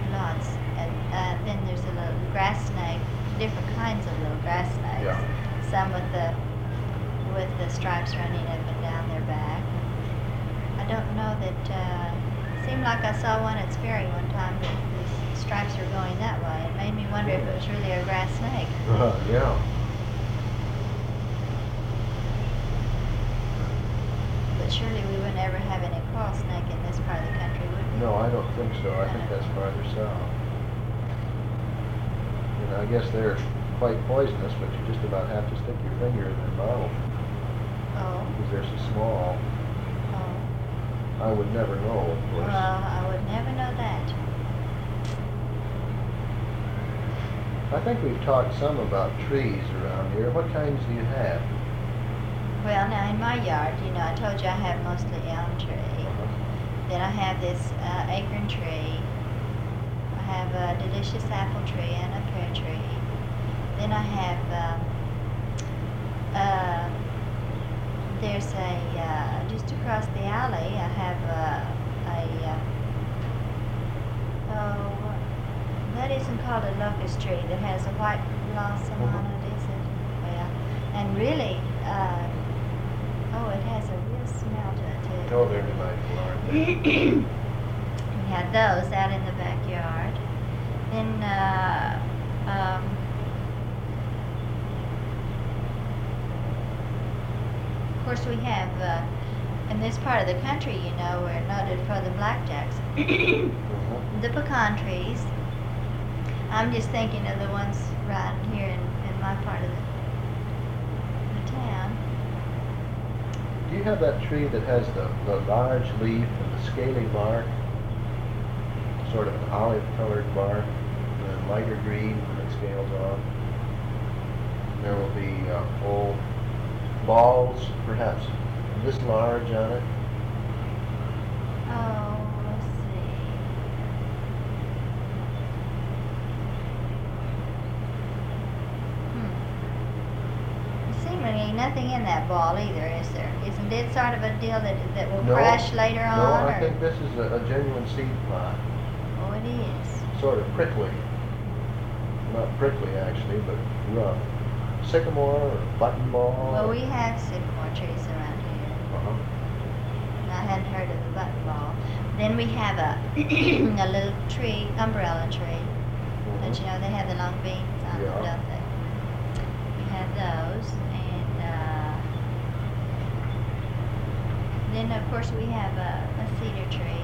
lots. And then there's a little grass snake, different kinds of little grass snakes. Yeah. Some with the stripes running up and down their back. I don't know that. Seemed like I saw one at Sperry one time, but the stripes were going that way. It made me wonder if it was really a grass snake. Yeah. But surely we would never have any coral snake in this part of the country, would we? No, I don't think so. I think that's farther south. And I guess they're quite poisonous, but you just about have to stick your finger in their mouth Oh. because they're so small. Oh. I would never know, of course. Well, I would never know that. I think we've talked some about trees around here. What kinds do you have? Well, now in my yard, I told you I have mostly elm tree. Then I have this acorn tree. I have a delicious apple tree and a pear tree. Then I have, there's just across the alley, I have that isn't called a locust tree that has a white blossom on it, is it? Well, and really, it has a real smell to it too. Oh, they're delightful, aren't they? We had those out in the backyard. Then, of course, we have, in this part of the country, we're noted for the blackjacks. The pecan trees. I'm just thinking of the ones right here in my part of the town. Do you have that tree that has the large leaf and the scaly bark? Sort of an olive-colored bark, and lighter green when it scales off. There will be balls, perhaps this large on it. Oh, let's see. Seemingly nothing in that ball either, is there? Isn't it sort of a deal that will crash later on? No, I think this is a genuine seed plot. Oh, it is. Sort of prickly. Not prickly, actually, but rough. Sycamore or button ball. Well, we have sycamore trees around here. And I hadn't heard of the button ball. Then we have a little tree, umbrella tree. Don't you know they have the long beans on them, don't they? We have those, and then of course we have a cedar tree.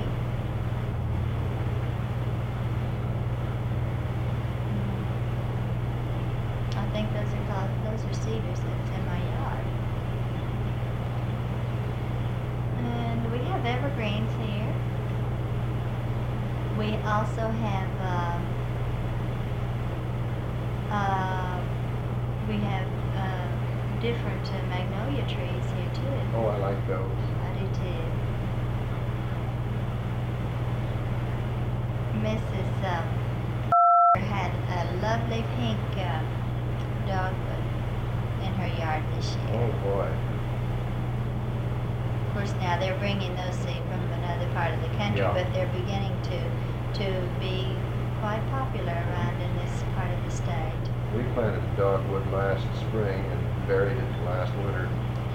I think those are cedars that's in my yard. And we have evergreens here. We also have different magnolia trees here too. Oh, I like those. I do too. Mrs. had a lovely pink dogwood in her yard this year. Oh boy. Of course, now they're bringing those seed from another part of the country, but they're beginning to be quite popular around in this part of the state. We planted a dogwood last spring and buried it last winter.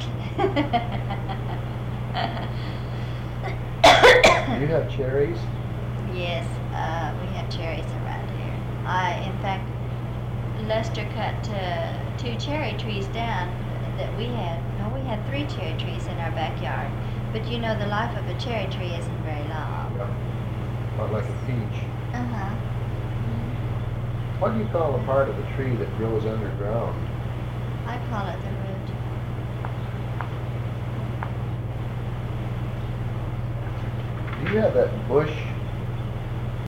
Do you have cherries? Yes, we have cherries around here. In fact, Lester cut 2 cherry trees down that we had. No, we had 3 cherry trees in our backyard. But the life of a cherry tree isn't very long. Yeah. Not like a peach. Uh-huh. What do you call a part of the tree that grows underground? I call it the root. Do you have that bush